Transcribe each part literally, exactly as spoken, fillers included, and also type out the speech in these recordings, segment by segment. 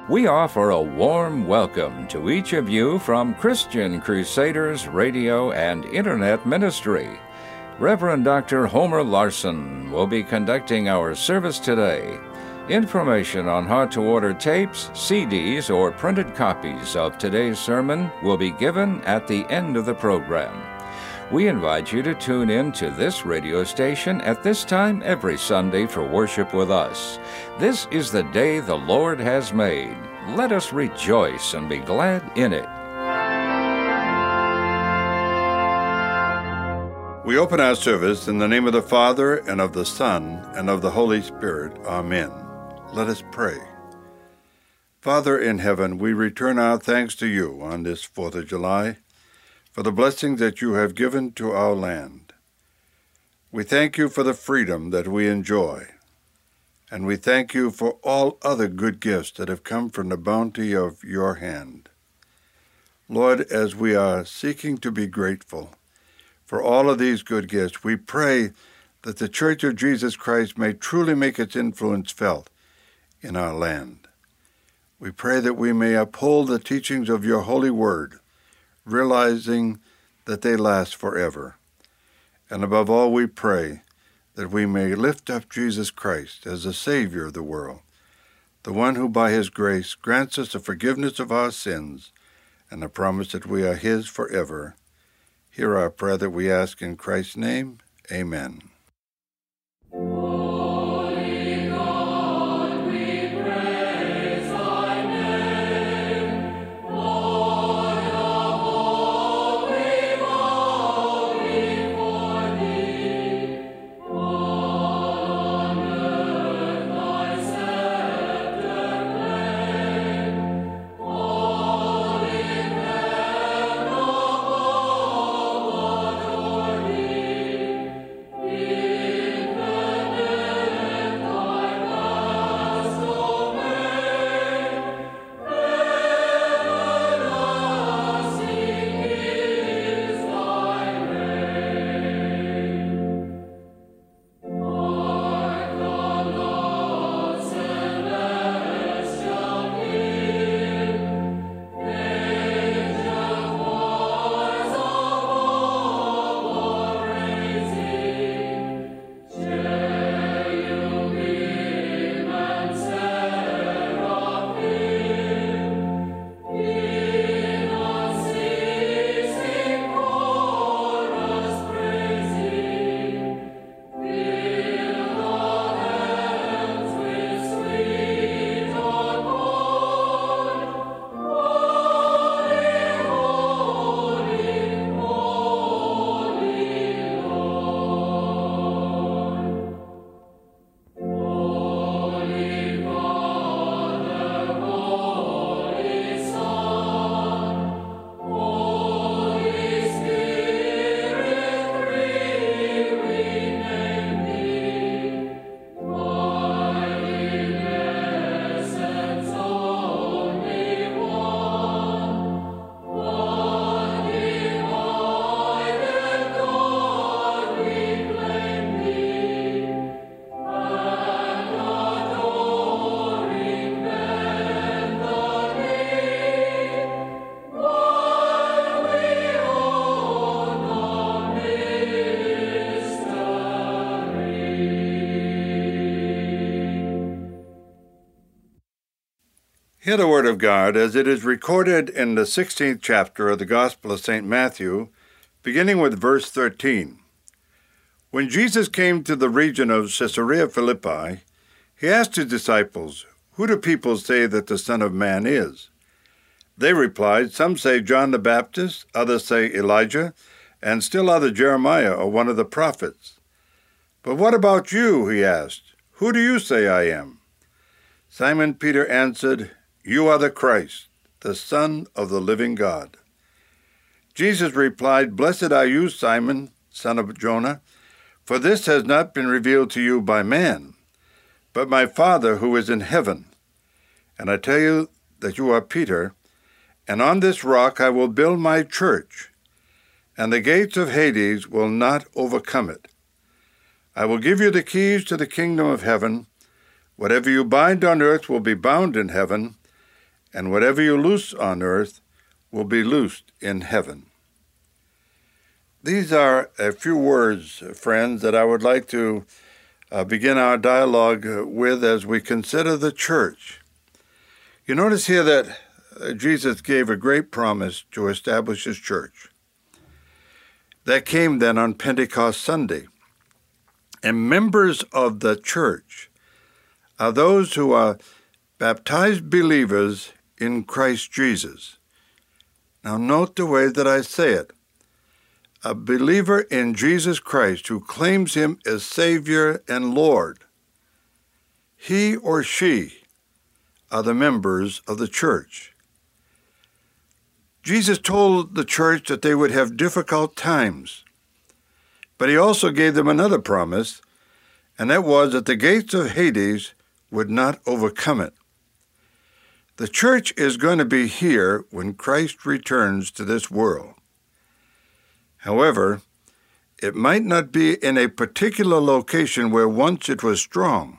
We offer a warm welcome to each of you from Christian Crusaders Radio and Internet Ministry. Reverend Doctor Homer Larson will be conducting our service today. Information on how to order tapes, C Ds, or printed copies of today's sermon will be given at the end of the program. We invite you to tune in to this radio station at this time every Sunday for worship with us. This is the day the Lord has made. Let us rejoice and be glad in it. We open our service in the name of the Father, and of the Son, and of the Holy Spirit. Amen. Let us pray. Father in heaven, we return our thanks to you on this fourth of July for the blessings that you have given to our land. We thank you for the freedom that we enjoy, and we thank you for all other good gifts that have come from the bounty of your hand. Lord, as we are seeking to be grateful for all of these good gifts, we pray that the Church of Jesus Christ may truly make its influence felt in our land. We pray that we may uphold the teachings of your holy word, realizing that they last forever. And above all, we pray that we may lift up Jesus Christ as the Savior of the world, the one who by his grace grants us the forgiveness of our sins and the promise that we are his forever. Hear our prayer that we ask in Christ's name. Amen. Hear the word of God as it is recorded in the sixteenth chapter of the Gospel of Saint Matthew, beginning with verse thirteen. When Jesus came to the region of Caesarea Philippi, he asked his disciples, "Who do people say that the Son of Man is?" They replied, "Some say John the Baptist, others say Elijah, and still others Jeremiah or one of the prophets." "But what about you?" he asked. "Who do you say I am?" Simon Peter answered, "You are the Christ, the Son of the living God." Jesus replied, "Blessed are you, Simon, son of Jonah, for this has not been revealed to you by man, but my Father who is in heaven. And I tell you that you are Peter, and on this rock I will build my church, and the gates of Hades will not overcome it. I will give you the keys to the kingdom of heaven. Whatever you bind on earth will be bound in heaven, and whatever you loose on earth will be loosed in heaven. These are a few words, friends, that I would like to uh, begin our dialogue with as we consider the church. You notice here that uh, Jesus gave a great promise to establish his church. That came then on Pentecost Sunday. And members of the church are those who are baptized believers in Christ Jesus. Now note the way that I say it. A believer in Jesus Christ who claims him as Savior and Lord, he or she are the members of the church. Jesus told the church that they would have difficult times, but he also gave them another promise, and that was that the gates of Hades would not overcome it. The church is going to be here when Christ returns to this world. However, it might not be in a particular location where once it was strong.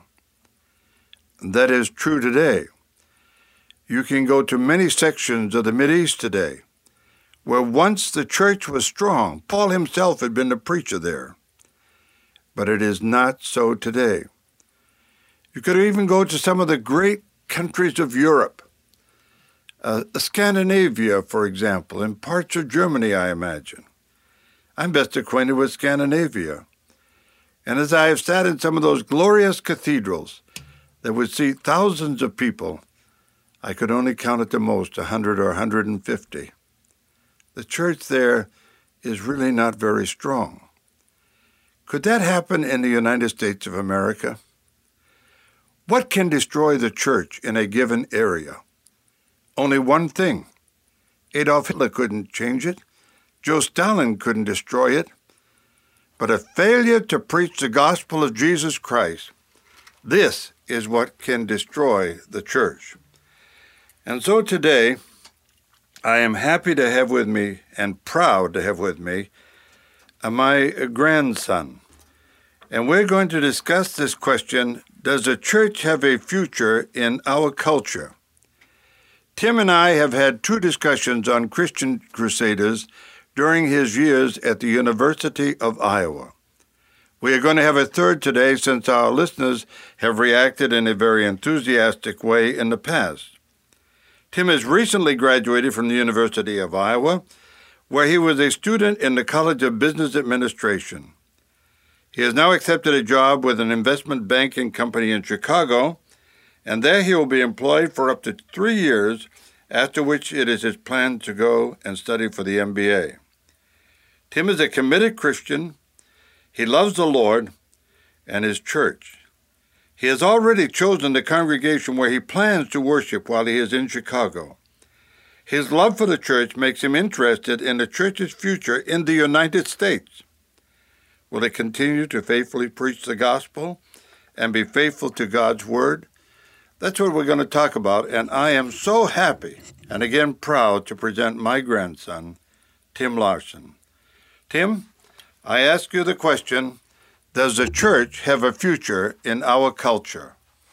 That is true today. You can go to many sections of the Mideast today, where once the church was strong. Paul himself had been a preacher there. But it is not so today. You could even go to some of the great countries of Europe, uh, Scandinavia, for example, and parts of Germany, I imagine. I'm best acquainted with Scandinavia. And as I have sat in some of those glorious cathedrals that would seat thousands of people, I could only count at the most a hundred or a hundred and fifty. The church there is really not very strong. Could that happen in the United States of America? What can destroy the church in a given area? Only one thing. Adolf Hitler couldn't change it. Joe Stalin couldn't destroy it. But a failure to preach the gospel of Jesus Christ, this is what can destroy the church. And so today, I am happy to have with me, and proud to have with me, uh, my grandson. And we're going to discuss this question, does the church have a future in our culture? Tim and I have had two discussions on Christian Crusaders during his years at the University of Iowa. We are going to have a third today since our listeners have reacted in a very enthusiastic way in the past. Tim has recently graduated from the University of Iowa, where he was a student in the College of Business Administration. He has now accepted a job with an investment banking company in Chicago, and there he will be employed for up to three years, after which it is his plan to go and study for the M B A. Tim is a committed Christian. He loves the Lord and his church. He has already chosen the congregation where he plans to worship while he is in Chicago. His love for the church makes him interested in the church's future in the United States. Will it continue to faithfully preach the gospel and be faithful to God's word? That's what we're going to talk about, and I am so happy and again proud to present my grandson, Tim Larson. Tim, I ask you the question, does the church have a future in our culture?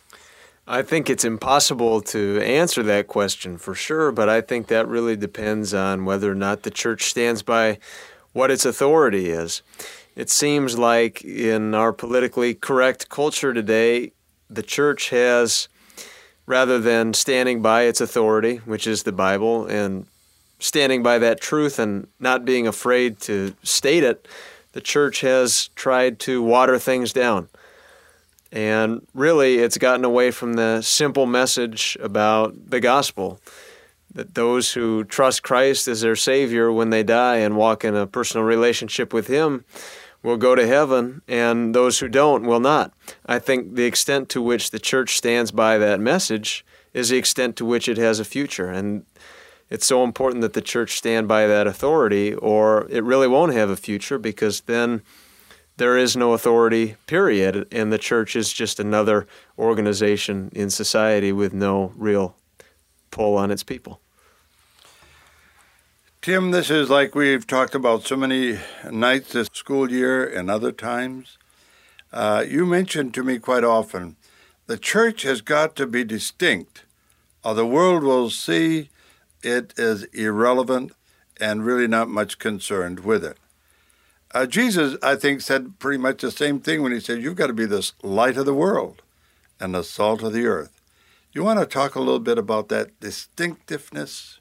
I think it's impossible to answer that question for sure, but I think that really depends on whether or not the church stands by what its authority is. It seems like in our politically correct culture today, the church has, rather than standing by its authority, which is the Bible, and standing by that truth and not being afraid to state it, the church has tried to water things down. And really, it's gotten away from the simple message about the gospel, that those who trust Christ as their Savior when they die and walk in a personal relationship with Him will go to heaven, and those who don't will not. I think the extent to which the church stands by that message is the extent to which it has a future. And it's so important that the church stand by that authority, or it really won't have a future, because then there is no authority, period, and the church is just another organization in society with no real pull on its people. Tim, this is like we've talked about so many nights this school year and other times. Uh, you mentioned to me quite often, the church has got to be distinct or the world will see it as irrelevant and really not much concerned with it. Uh, Jesus, I think, said pretty much the same thing when he said, you've got to be the light of the world and the salt of the earth. You want to talk a little bit about that distinctiveness?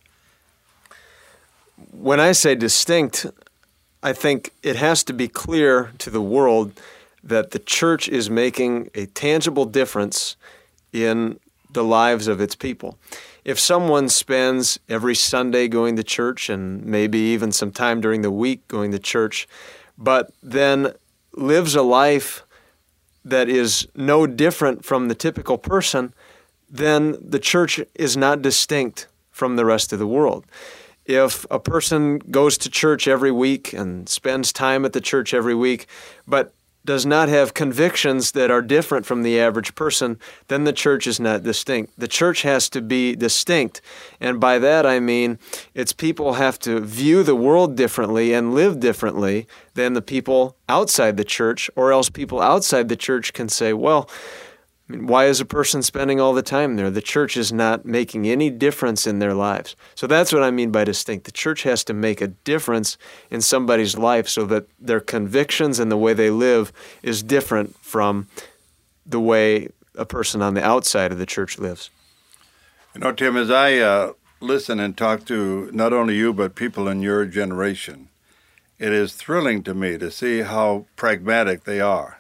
When I say distinct, I think it has to be clear to the world that the church is making a tangible difference in the lives of its people. If someone spends every Sunday going to church and maybe even some time during the week going to church, but then lives a life that is no different from the typical person, then the church is not distinct from the rest of the world. If a person goes to church every week and spends time at the church every week, but does not have convictions that are different from the average person, then the church is not distinct. The church has to be distinct. And by that I mean its people have to view the world differently and live differently than the people outside the church, or else people outside the church can say, well, I mean, why is a person spending all the time there? The church is not making any difference in their lives. So that's what I mean by distinct. The church has to make a difference in somebody's life so that their convictions and the way they live is different from the way a person on the outside of the church lives. You know, Tim, as I uh, listen and talk to not only you, but people in your generation, it is thrilling to me to see how pragmatic they are.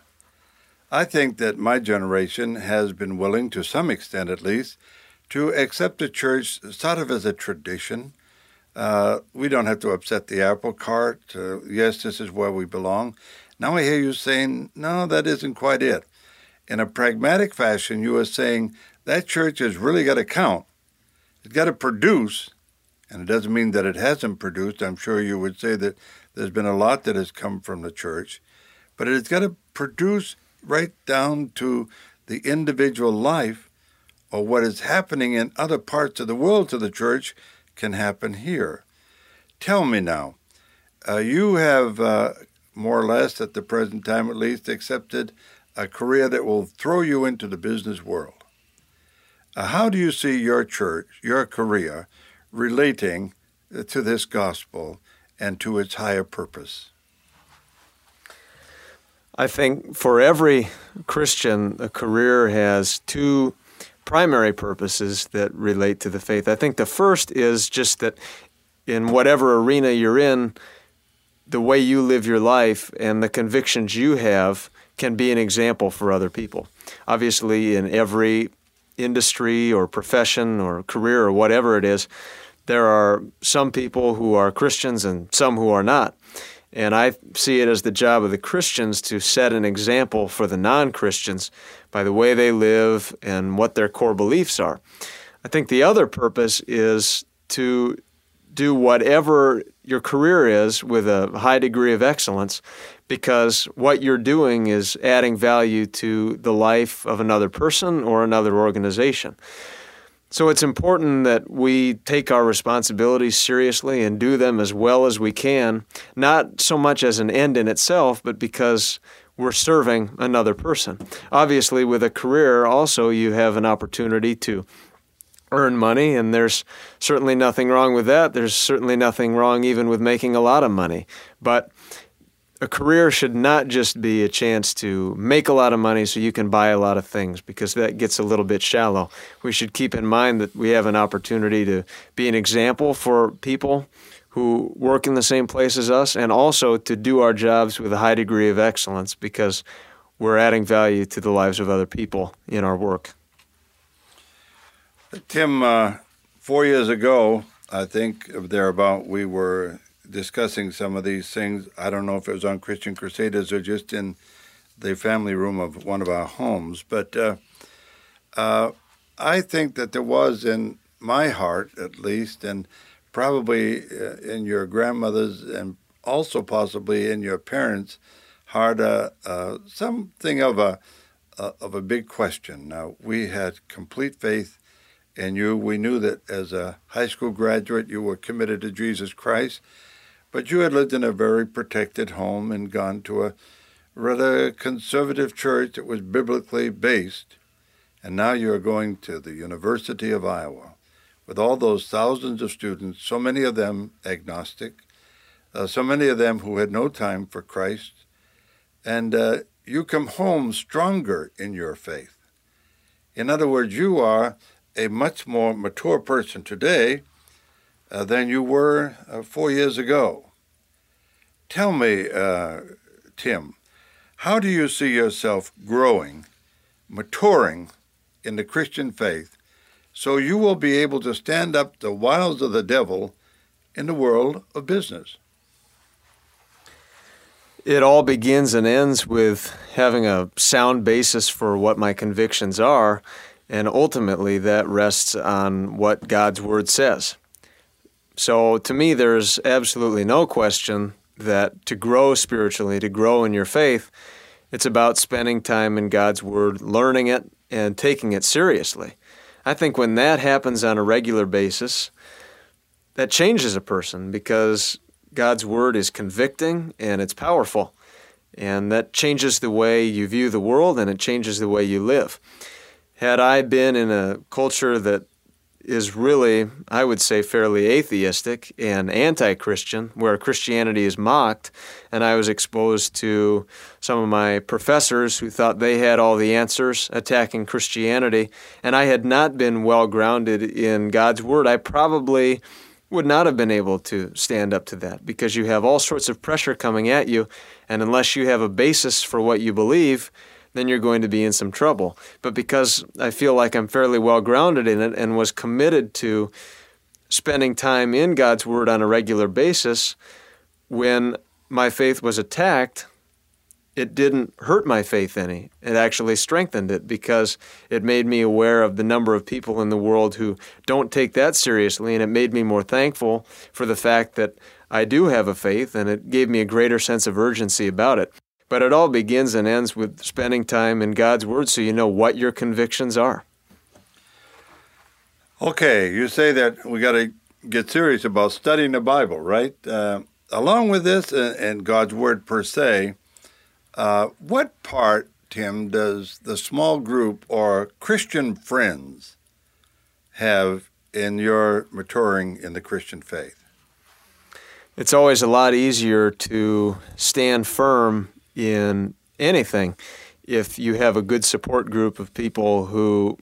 I think that my generation has been willing, to some extent at least, to accept the church sort of as a tradition. Uh, we don't have to upset the apple cart. Uh, yes, this is where we belong. Now I hear you saying, no, that isn't quite it. In a pragmatic fashion, you are saying that church has really got to count. It's got to produce, and it doesn't mean that it hasn't produced. I'm sure you would say that there's been a lot that has come from the church, but it's got to produce right down to the individual life, or what is happening in other parts of the world to the church can happen here. Tell me now, uh, you have uh, more or less at the present time at least accepted a career that will throw you into the business world. Uh, how do you see your church, your career, relating to this gospel and to its higher purpose? I think for every Christian, a career has two primary purposes that relate to the faith. I think the first is just that in whatever arena you're in, the way you live your life and the convictions you have can be an example for other people. Obviously, in every industry or profession or career or whatever it is, there are some people who are Christians and some who are not. And I see it as the job of the Christians to set an example for the non-Christians by the way they live and what their core beliefs are. I think the other purpose is to do whatever your career is with a high degree of excellence, because what you're doing is adding value to the life of another person or another organization. So it's important that we take our responsibilities seriously and do them as well as we can, not so much as an end in itself, but because we're serving another person. Obviously, with a career, also you have an opportunity to earn money, and there's certainly nothing wrong with that. There's certainly nothing wrong even with making a lot of money. But a career should not just be a chance to make a lot of money so you can buy a lot of things, because that gets a little bit shallow. We should keep in mind that we have an opportunity to be an example for people who work in the same place as us, and also to do our jobs with a high degree of excellence, because we're adding value to the lives of other people in our work. Tim, uh, four years ago, I think thereabout, we were discussing some of these things. I don't know if it was on Christian Crusaders or just in the family room of one of our homes, but uh, uh, I think that there was in my heart, at least, and probably uh, in your grandmother's and also possibly in your parents' heart, uh, uh, something of a uh, of a big question. Now, we had complete faith in you. We knew that as a high school graduate, you were committed to Jesus Christ, but you had lived in a very protected home and gone to a rather conservative church that was biblically based. and now you're going to the University of Iowa with all those thousands of students, so many of them agnostic, uh, so many of them who had no time for Christ, and uh, you come home stronger in your faith. In other words, you are a much more mature person today uh, than you were uh, four years ago. Tell me, uh, Tim, how do you see yourself growing, maturing in the Christian faith, so you will be able to stand up to the wiles of the devil in the world of business? It all begins and ends with having a sound basis for what my convictions are, and ultimately that rests on what God's Word says. So to me, there's absolutely no question that to grow spiritually, to grow in your faith, it's about spending time in God's Word, learning it, and taking it seriously. I think when that happens on a regular basis, that changes a person because God's Word is convicting and it's powerful. And that changes the way you view the world and it changes the way you live. Had I been in a culture that is really, I would say, fairly atheistic and anti-Christian, where Christianity is mocked, and I was exposed to some of my professors who thought they had all the answers attacking Christianity, and I had not been well-grounded in God's Word, I probably would not have been able to stand up to that because you have all sorts of pressure coming at you, and unless you have a basis for what you believe, then you're going to be in some trouble. But because I feel like I'm fairly well grounded in it and was committed to spending time in God's Word on a regular basis, when my faith was attacked, it didn't hurt my faith any. It actually strengthened it because it made me aware of the number of people in the world who don't take that seriously, and it made me more thankful for the fact that I do have a faith, and it gave me a greater sense of urgency about it. But it all begins and ends with spending time in God's Word so you know what your convictions are. Okay, you say that we got to get serious about studying the Bible, right? Uh, along with this and, and God's Word per se, uh, what part, Tim, does the small group or Christian friends have in your maturing in the Christian faith? It's always a lot easier to stand firm in anything if you have a good support group of people who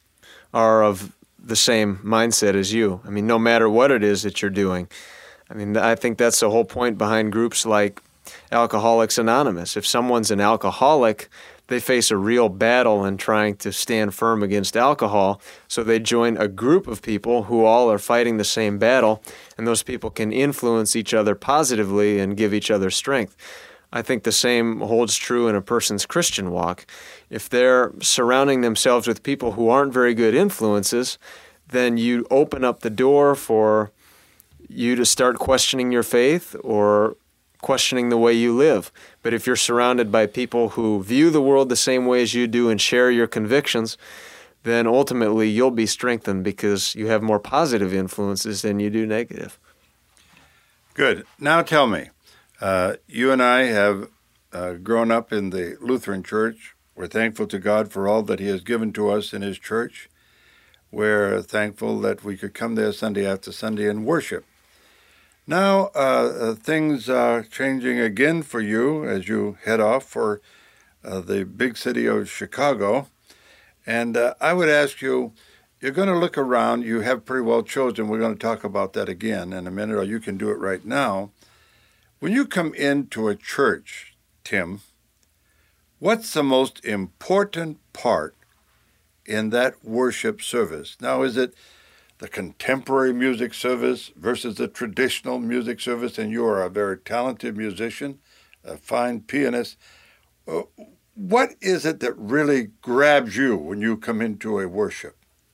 are of the same mindset as you. I mean, no matter what it is that you're doing. I mean, I think that's the whole point behind groups like Alcoholics Anonymous. If someone's an alcoholic, they face a real battle in trying to stand firm against alcohol, so they join a group of people who all are fighting the same battle, and those people can influence each other positively and give each other strength. I think the same holds true in a person's Christian walk. If they're surrounding themselves with people who aren't very good influences, then you open up the door for you to start questioning your faith or questioning the way you live. But if you're surrounded by people who view the world the same way as you do and share your convictions, then ultimately you'll be strengthened because you have more positive influences than you do negative. Good. Now tell me, Uh, you and I have uh, grown up in the Lutheran Church. We're thankful to God for all that He has given to us in His church. We're thankful that we could come there Sunday after Sunday and worship. Now, uh, uh, things are changing again for you as you head off for uh, the big city of Chicago. And uh, I would ask you, you're going to look around. You have pretty well chosen. We're going to talk about that again in a minute, or you can do it right now. When you come into a church, Tim, what's the most important part in that worship service? Now, is it the contemporary music service versus the traditional music service? And you are a very talented musician, a fine pianist. What is it that really grabs you when you come into a worship?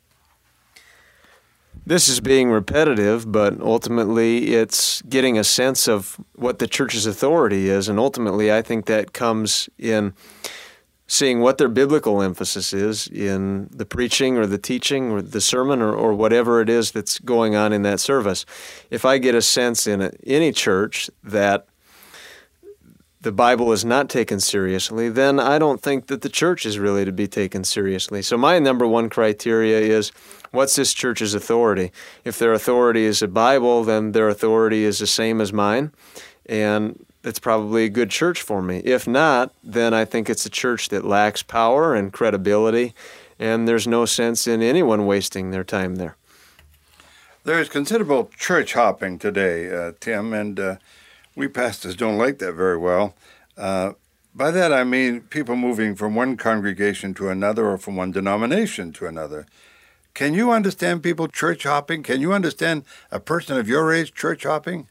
This is being repetitive, but ultimately it's getting a sense of what the church's authority is, and ultimately I think that comes in seeing what their biblical emphasis is in the preaching or the teaching or the sermon or, or whatever it is that's going on in that service. If I get a sense in a, any church that the Bible is not taken seriously, then I don't think that the church is really to be taken seriously. So my number one criteria is, what's this church's authority? If their authority is the Bible, then their authority is the same as mine, and it's probably a good church for me. If not, then I think it's a church that lacks power and credibility, and there's no sense in anyone wasting their time there. There is considerable church hopping today, uh, Tim, and uh, we pastors don't like that very well. Uh, by that I mean people moving from one congregation to another or from one denomination to another. Can you understand people church hopping? Can you understand a person of your age church hopping?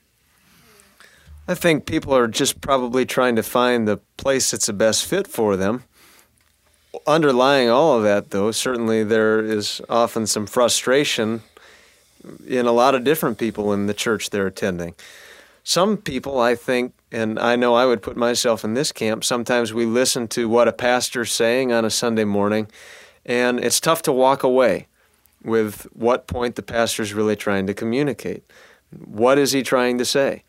I think people are just probably trying to find the place that's the best fit for them. Underlying all of that, though, certainly there is often some frustration in a lot of different people in the church they're attending. Some people, I think, and I know I would put myself in this camp, sometimes we listen to what a pastor's saying on a Sunday morning, and it's tough to walk away with what point the pastor's really trying to communicate. What is he trying to say?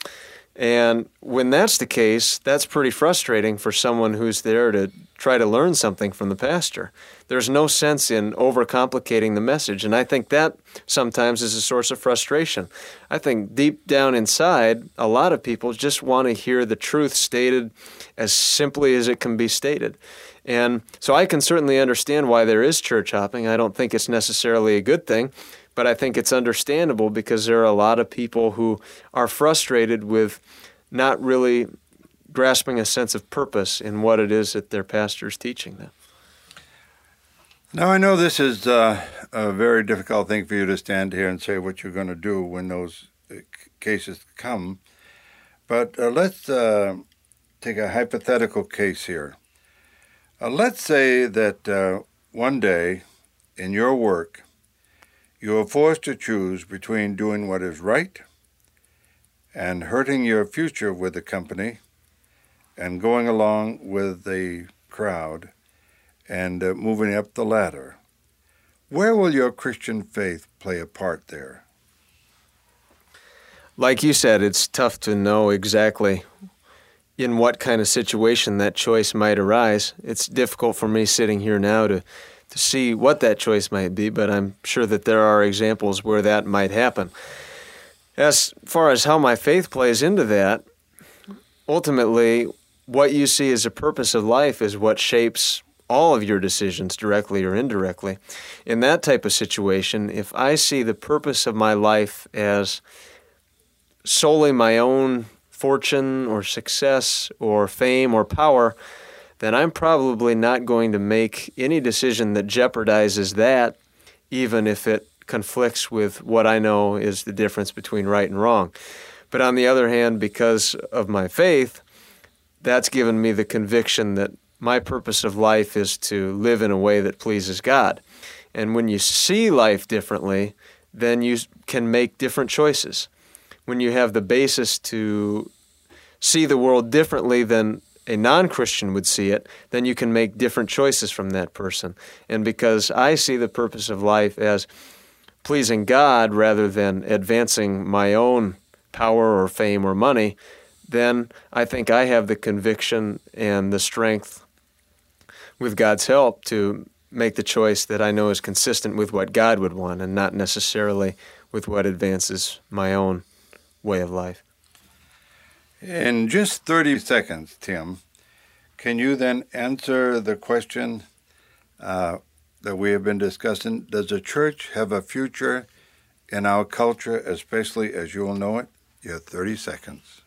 And when that's the case, that's pretty frustrating for someone who's there to try to learn something from the pastor. There's no sense in overcomplicating the message, and I think that sometimes is a source of frustration. I think deep down inside, a lot of people just want to hear the truth stated as simply as it can be stated. And so I can certainly understand why there is church hopping. I don't think it's necessarily a good thing, but I think it's understandable because there are a lot of people who are frustrated with not really grasping a sense of purpose in what it is that their pastor is teaching them. Now, I know this is uh, a very difficult thing for you to stand here and say what you're going to do when those cases come, but uh, let's uh, take a hypothetical case here. Uh, let's say that uh, one day in your work, you are forced to choose between doing what is right and hurting your future with the company and going along with the crowd and uh, moving up the ladder. Where will your Christian faith play a part there? Like you said, it's tough to know exactly in what kind of situation that choice might arise. It's difficult for me sitting here now to to see what that choice might be, but I'm sure that there are examples where that might happen. As far as how my faith plays into that, ultimately, what you see as a purpose of life is what shapes all of your decisions, directly or indirectly. In that type of situation, if I see the purpose of my life as solely my own fortune or success or fame or power, then I'm probably not going to make any decision that jeopardizes that, even if it conflicts with what I know is the difference between right and wrong. But on the other hand, because of my faith, that's given me the conviction that my purpose of life is to live in a way that pleases God. And when you see life differently, then you can make different choices. When you have the basis to see the world differently than a non-Christian would see it, then you can make different choices from that person. And because I see the purpose of life as pleasing God rather than advancing my own power or fame or money, then I think I have the conviction and the strength, with God's help, to make the choice that I know is consistent with what God would want and not necessarily with what advances my own way of life. In just thirty seconds, Tim, can you then answer the question uh, that we have been discussing? Does the church have a future in our culture, especially as you will know it? You have thirty seconds.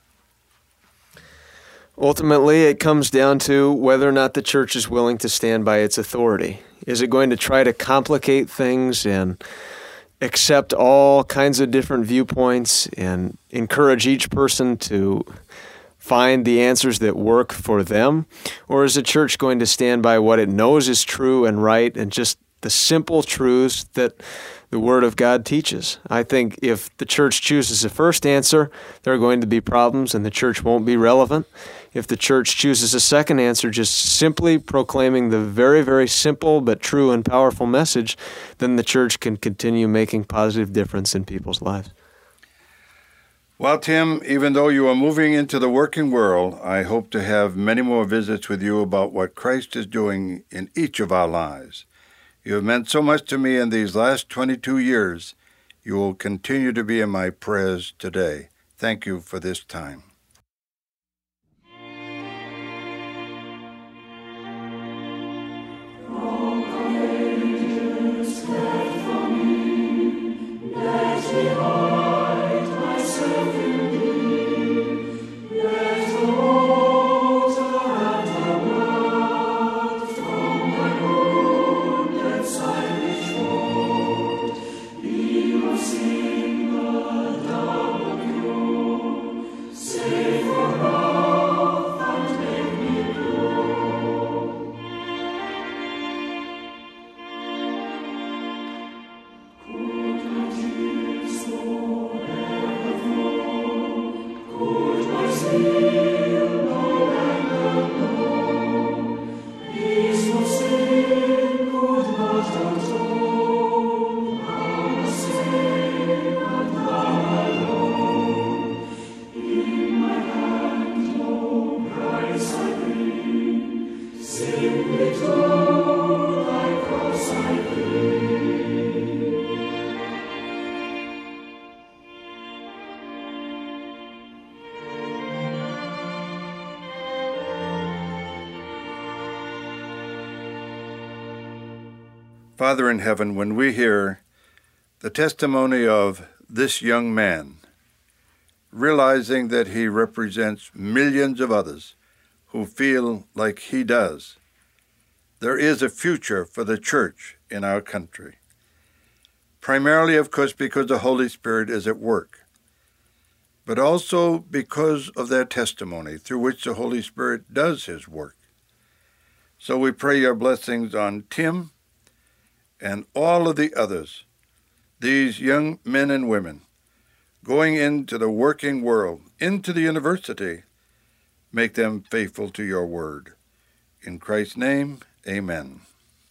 Ultimately, it comes down to whether or not the church is willing to stand by its authority. Is it going to try to complicate things and accept all kinds of different viewpoints and encourage each person to find the answers that work for them? Or is the church going to stand by what it knows is true and right and just the simple truths that the Word of God teaches? I think if the church chooses the first answer, there are going to be problems and the church won't be relevant. If the church chooses a second answer, just simply proclaiming the very, very simple but true and powerful message, then the church can continue making positive difference in people's lives. Well, Tim, even though you are moving into the working world, I hope to have many more visits with you about what Christ is doing in each of our lives. You have meant so much to me in these last twenty-two years. You will continue to be in my prayers today. Thank you for this time. Father in heaven, when we hear the testimony of this young man, realizing that he represents millions of others who feel like he does, there is a future for the church in our country. Primarily, of course, because the Holy Spirit is at work, but also because of their testimony through which the Holy Spirit does his work. So we pray your blessings on Tim and all of the others, these young men and women, going into the working world, into the university. Make them faithful to your word. In Christ's name, amen.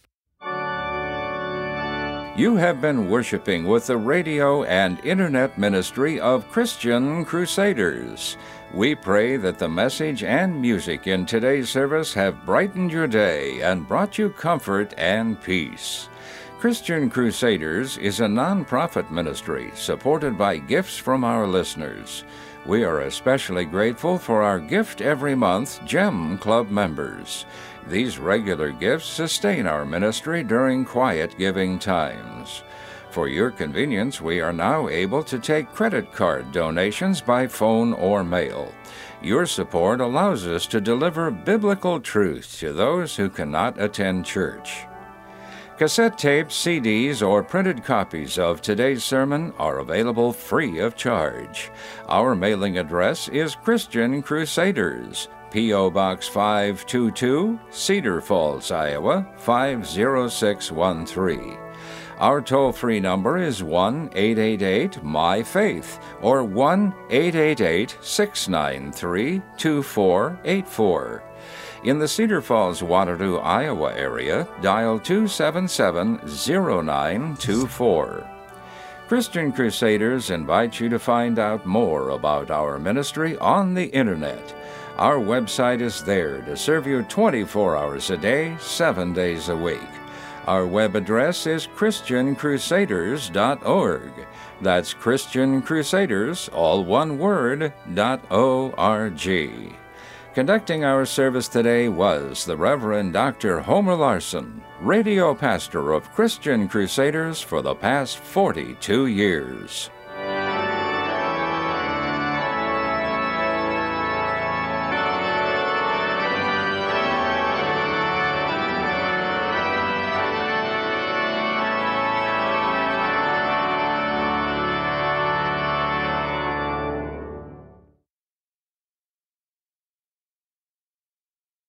You have been worshiping with the radio and internet ministry of Christian Crusaders. We pray that the message and music in today's service have brightened your day and brought you comfort and peace. Christian Crusaders is a non-profit ministry supported by gifts from our listeners. We are especially grateful for our Gift Every Month GEM Club members. These regular gifts sustain our ministry during quiet giving times. For your convenience, we are now able to take credit card donations by phone or mail. Your support allows us to deliver biblical truth to those who cannot attend church. Cassette tapes, C Ds, or printed copies of today's sermon are available free of charge. Our mailing address is Christian Crusaders, P O. Box five two two, Cedar Falls, Iowa, five zero six one three. Our toll-free number is one eight eight eight M Y FAITH or one eight eight eight, six nine three, two four eight four. In the Cedar Falls, Waterloo, Iowa area, dial two seven seven, zero nine two four. Christian Crusaders invite you to find out more about our ministry on the Internet. Our website is there to serve you twenty-four hours a day, seven days a week. Our web address is Christian Crusaders dot org. That's Christian Crusaders, all one word, dot O R G. Conducting our service today was the Reverend Doctor Homer Larson, radio pastor of Christian Crusaders for the past forty-two years.